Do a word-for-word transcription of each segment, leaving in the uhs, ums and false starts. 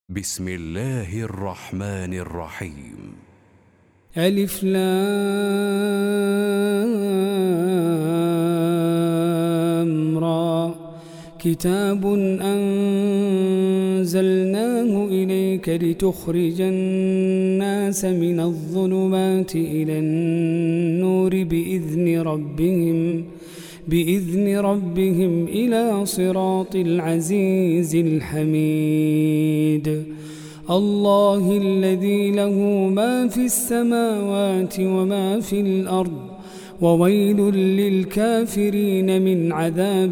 بسم الله الرحمن الرحيم. ألف لام را. كتاب أنزلناه إليك لتخرج الناس من الظلمات إلى النور بإذن ربهم بإذن ربهم إلى صراط العزيز الحميد. الله الذي له ما في السماوات وما في الأرض، وويل للكافرين من عذاب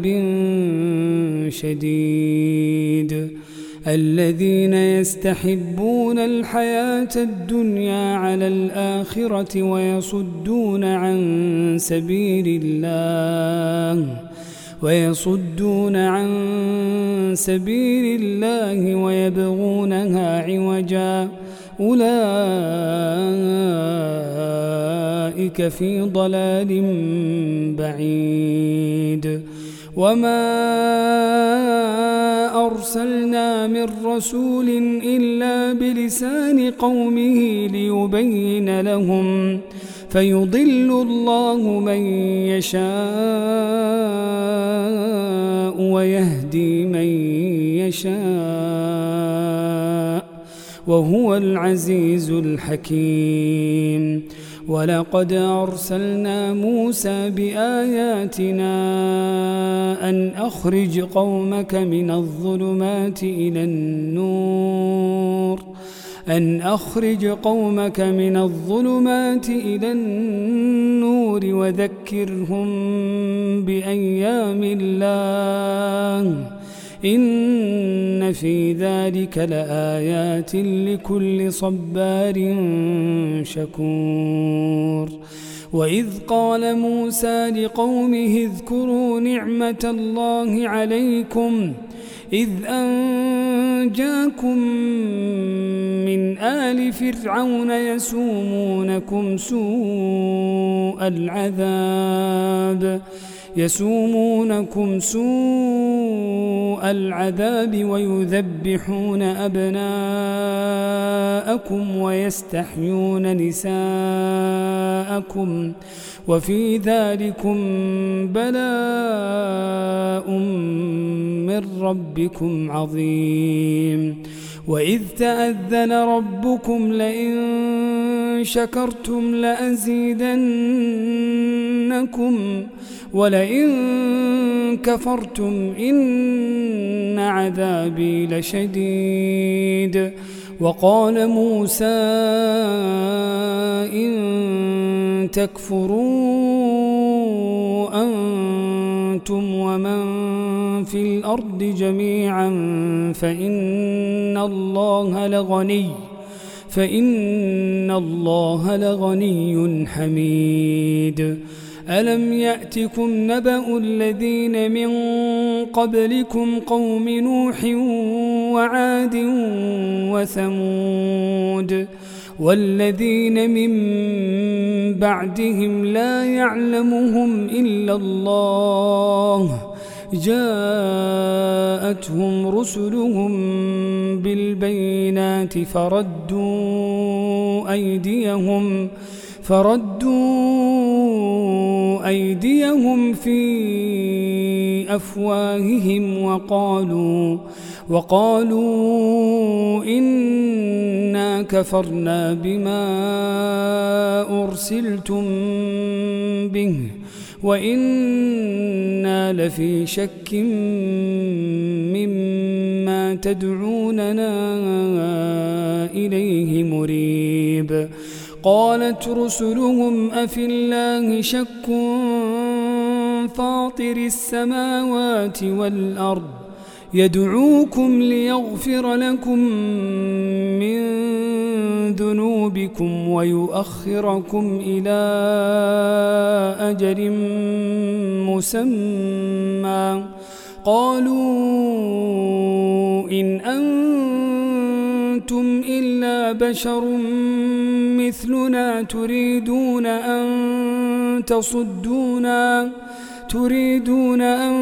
شديد. الذين يستحبون الحياة الدنيا على الآخرة ويصدون عن سبيل الله ويصدون عن سبيل الله ويبغونها عوجا، أولئك في ضلال بعيد. وما أرسلنا من رسول إلا بلسان قومه ليبين لهم، فيضل الله من يشاء ويهدي من يشاء، وهو العزيز الحكيم. ولقد أرسلنا موسى بآياتنا أن أخرج قومك من الظلمات إلى النور أن أخرج قومك من الظلمات إلى النور وذكرهم بأيام الله، إن في ذلك لآيات لكل صبار شكور. وإذ قال موسى لقومه اذكروا نعمة الله عليكم إذ أنجاكم من آل فرعون يسومونكم سوء العذاب يسومونكم سوء العذاب ويذبحون أبناءكم ويستحيون نساءكم، وفي ذلكم بلاء من ربكم عظيم. وإذ تأذن ربكم لئن شكرتم لأزيدنكم ولئن كفرتم إن عذابي لشديد. وقال موسى إن تكفروا أنتم ومن في الأرض جميعا فإن الله لغني فإن الله لغني حميد. ألم يأتكم نبأ الذين من قبلكم قوم نوح وعاد وثمود والذين من بعدهم لا يعلمهم إلا الله، جاءتهم رسلهم بالبينات فردوا أيديهم فردوا أيديهم في أفواههم وقالوا وقالوا إنا كفرنا بما أرسلتم به وإنا لفي شك مما تدعوننا إليه مريب. قالت رسلهم أفي الله شك فاطر السماوات والأرض يدعوكم ليغفر لكم من ذنوبكم ويؤخركم إلى أجل مسمى، قالوا إن أنتم إلا بشر مثلنا تريدون أن تصدونا تريدون أن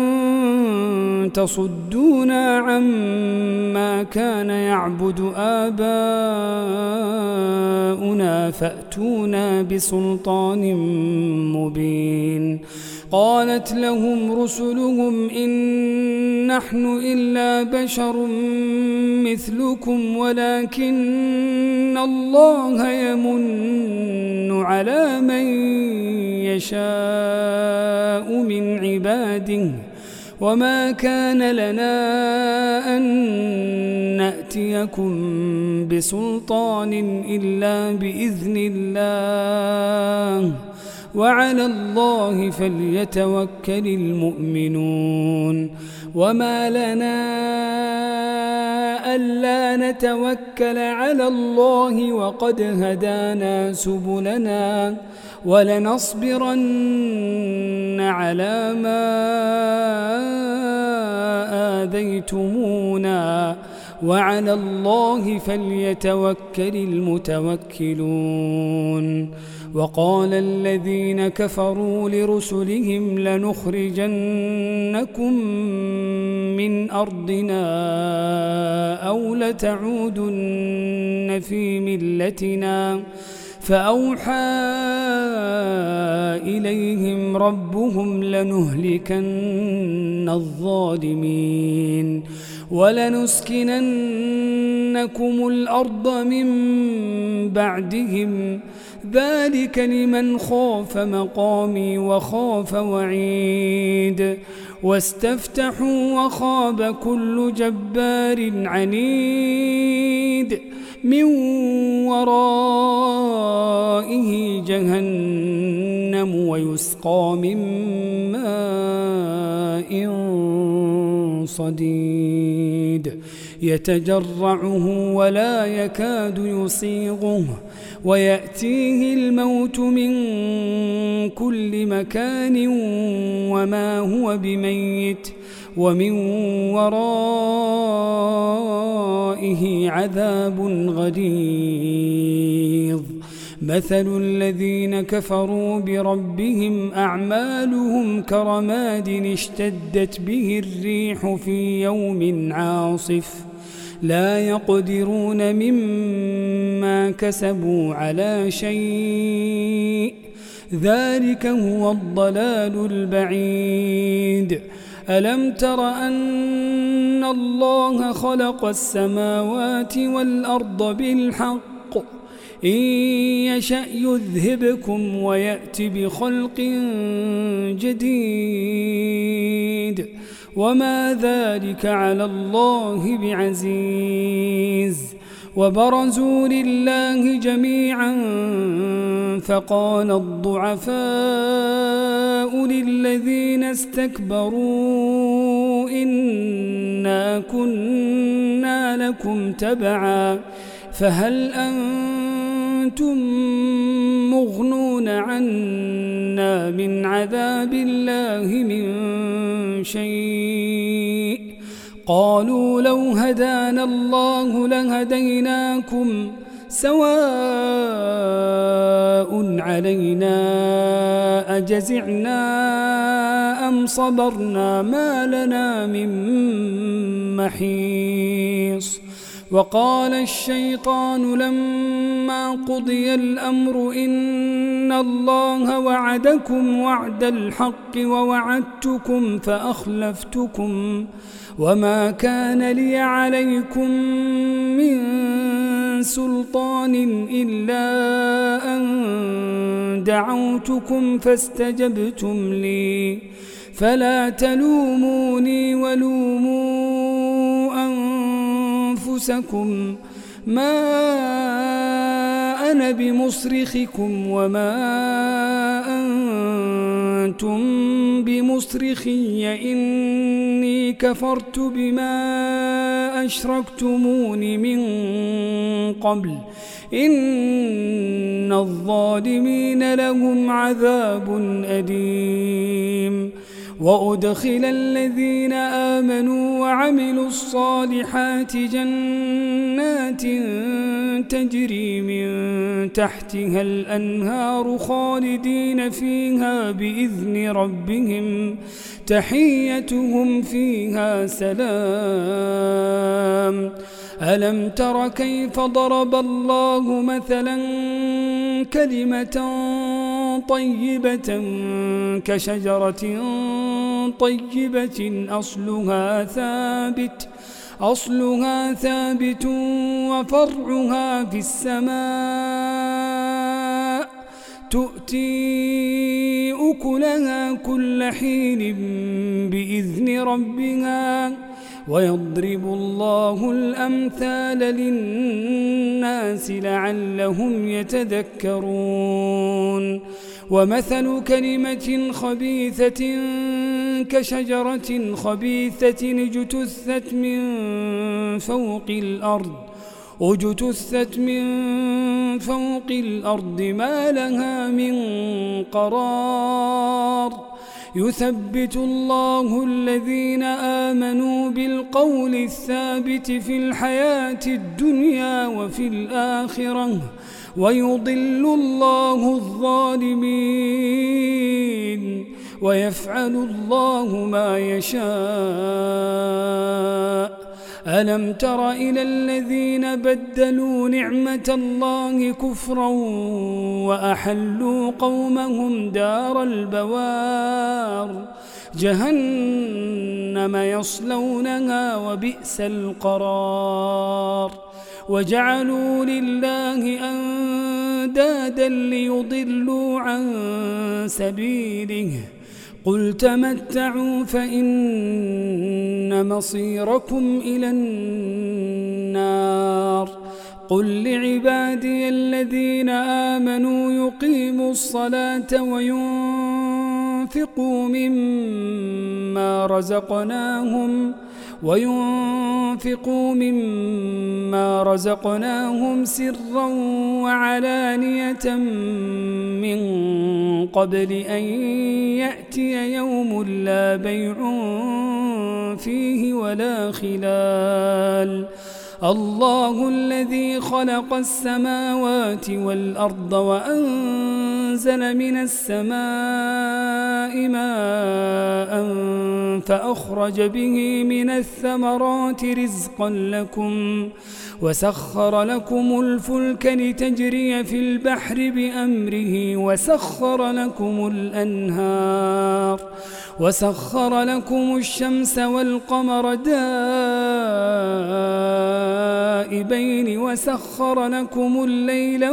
تصدونا عما كان يعبد آباؤنا فأتونا بسلطان مبين. قالت لهم رسلهم إن نحن إلا بشر مثلكم ولكن الله يمن على من يشاء من عباده وما كان لنا أن نأتيكم بسلطان إلا بإذن الله وعلى الله فليتوكل المؤمنون. وما لنا ألا نتوكل على الله وقد هدانا سبلنا ولنصبرن على ما آذيتمونا وعلى الله فليتوكل المتوكلون. وقال الذين كفروا لرسلهم لنخرجنكم من أرضنا أو لتعودن في ملتنا فأوحى إليهم ربهم لنهلكن الظالمين ولنسكننكم الأرض من بعدهم ذلك لمن خاف مقامي وخاف وعيد. واستفتحوا وخاب كل جبار عنيد من ورائه جهنم ويسقى من ماء صديد يتجرعه ولا يكاد يصيغه ويأتيه الموت من كل مكان وما هو بميت ومن ورائه عذاب غليظ. مثل الذين كفروا بربهم أعمالهم كرماد اشتدت به الريح في يوم عاصف لا يقدرون مما كسبوا على شيء ذلك هو الضلال البعيد. ألم تر أن الله خلق السماوات والأرض بالحق إن يشأ يذهبكم ويأت بخلق جديد وما ذلك على الله بعزيز. وبرزوا لله جميعا فقال الضعفاء للذين استكبروا إنا كنا لكم تبعا فهل أنتم مغنون عنا من عذاب الله من شيء؟ قالوا لو هدانا الله لهديناكم سواء علينا أجزعنا أم صبرنا ما لنا من محيص. وقال الشيطان لما قضي الأمر إن الله وعدكم وعد الحق ووعدتكم فأخلفتكم وما كان لي عليكم من سلطان إلا أن دعوتكم فاستجبتم لي فلا تلوموني ولوموا أنفسكم ما أنا بمصرخكم وما أنتم بمصرخي إني كفرت بما أشركتمون من قبل إن الظالمين لهم عذاب أليم. وأدخل الذين آمنوا وعملوا الصالحات جنات تجري من تحتها الأنهار خالدين فيها بإذن ربهم تحيتهم فيها سلام. ألم تر كيف ضرب الله مثلا كلمة طيبة كشجرة طيبة أصلها ثابت أصلها ثابت وفرعها في السماء تؤتي أكلها كل حين بإذن ربها ويضرب الله الأمثال للناس لعلهم يتذكرون. ومثل كلمة خبيثة كشجرة خبيثة اجتثت من فوق الأرض اجتثت من فوق الأرض ما لها من قرار. يثبت الله الذين آمنوا بالقول الثابت في الحياة الدنيا وفي الآخرة ويضل الله الظالمين ويفعل الله ما يشاء. ألم تر إلى الذين بدلوا نعمة الله كفرا وأحلوا قومهم دار البوار جهنم يصلونها وبئس القرار. وجعلوا لله أندادا ليضلوا عن سبيله قل تمتعوا فإن مصيركم إلى النار. قل لعبادي الذين آمنوا يقيموا الصلاة وينفقوا مما رزقناهم وينفقوا مما رزقناهم سرا وعلانية من قبل أن يأتي يوم لا بيع فيه ولا خلال. الله الذي خلق السماوات والأرض وأنزل من السماء ماء فأخرج به من الثمرات رزقا لكم وسخر لكم الفلك لتجري في البحر بأمره وسخر لكم الأنهار وسخر لكم الشمس والقمر دائبين وسخر لكم الليل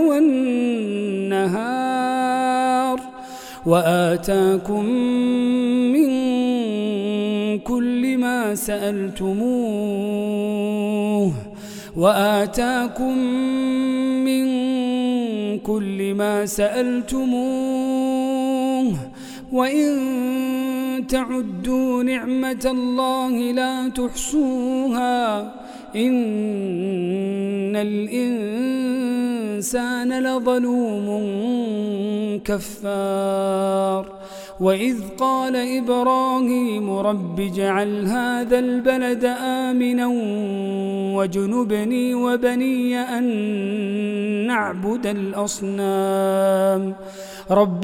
والنهار وآتاكم من كل ما سألتموه وآتاكم من كل ما سألتموه وإن تعدوا نعمة الله لا تحصوها إن الإنسان لظلوم كفار. وإذ قال إبراهيم رب اجعل هذا البلد آمنا واجنبني وبني أن نعبد الأصنام رب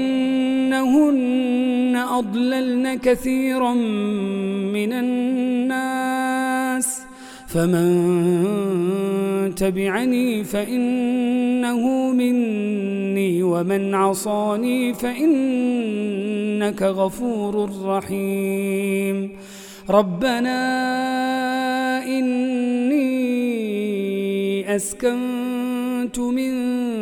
إنهن أضللن كثيرا من الناس فمن تبعني فإنه مني ومن عصاني فإنك غفور رحيم. ربنا إني أسكنت من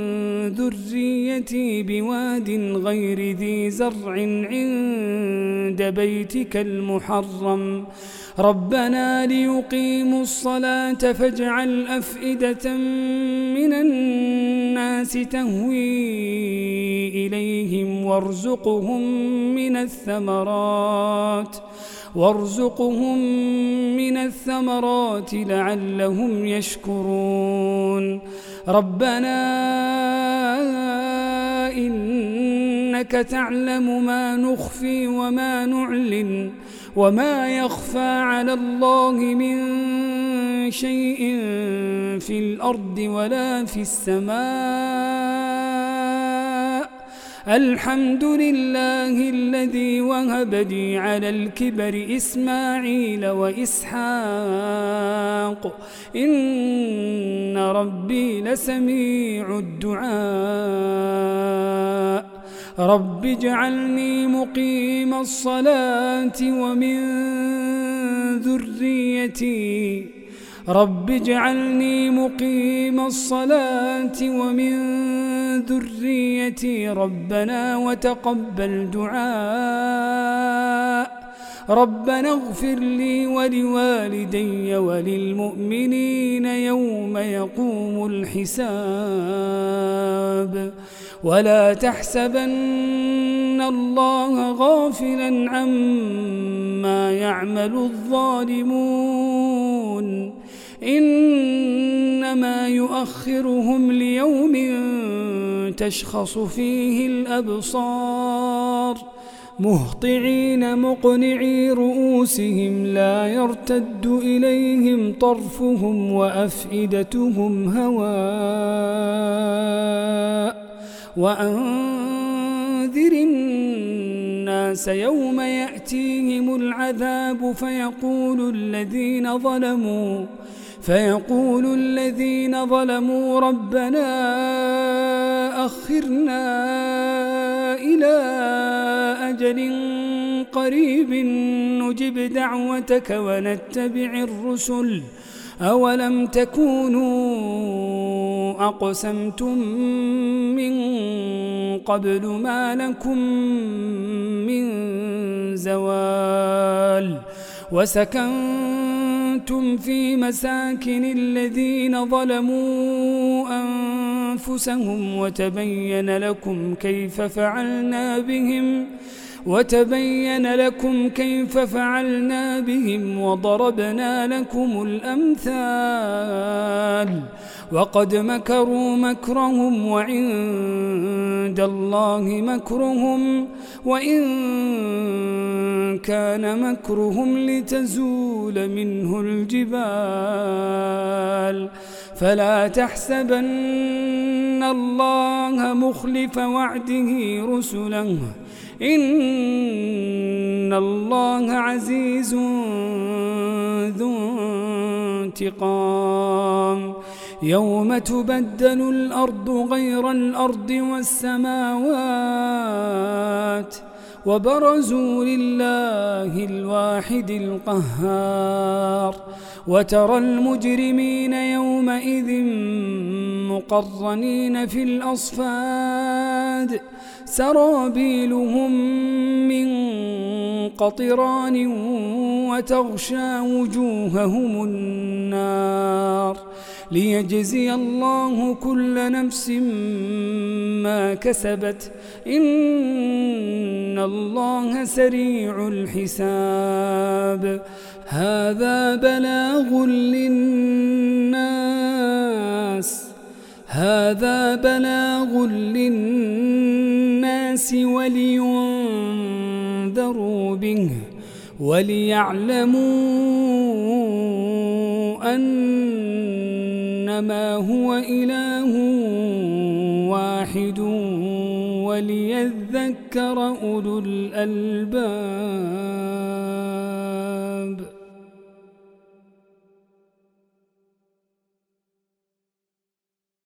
ذريتي بواد غير ذي زرع عند بيتك المحرم ربنا ليقيموا الصلاة فاجعل أفئدة من الناس تهوي إليهم وارزقهم من الثمرات وارزقهم من الثمرات لعلهم يشكرون. ربنا إنك إنك تعلم ما نخفي وما نعلن وما يخفى على الله من شيء في الأرض ولا في السماء. الحمد لله الذي وهب لي على الكبر إسماعيل وإسحاق إن ربي لسميع الدعاء. رب اجعلني مقيم الصلاة ومن ذريتي رب اجعلني مقيم الصلاة ومن ذريتي ربنا وتقبل دعاء. ربنا اغفر لي ولوالدي وللمؤمنين يوم يقوم الحساب. ولا تحسبن الله غافلا عما يعمل الظالمون إنما يؤخرهم ليوم تشخص فيه الأبصار مهطعين مقنعي رؤوسهم لا يرتد إليهم طرفهم وأفئدتهم هواء. وأنذر الناس يوم يأتيهم العذاب فيقول الذين ظلموا فيقول الذين ظلموا ربنا أخرنا إلى أجل قريب نجب دعوتك ونتبع الرسل أولم تكونوا أقسمتم من قبل ما لكم من زوال وسكنتم في مساكن الذين ظلموا أنفسهم وتبين لكم كيف فعلنا بهم وتبين لكم كيف فعلنا بهم وضربنا لكم الأمثال. وقد مكروا مكرهم وعند الله مكرهم وإن كان مكرهم لتزول منه الجبال. فلا تحسبن الله مخلف وعده رسله إن الله عزيز ذو انتقام. يوم تبدل الأرض غير الأرض والسماوات وبرزوا لله الواحد القهار. وترى المجرمين يومئذ مقرنين في الأصفاد سرابيلهم من قطران وتغشى وجوههم النار ليجزي الله كل نفس ما كسبت إن الله سريع الحساب. هذا بلاغ للناس هذا بلاغ للناس ولينذروا به وليعلموا أنما هو إله واحد وليذكر أولو الألباب.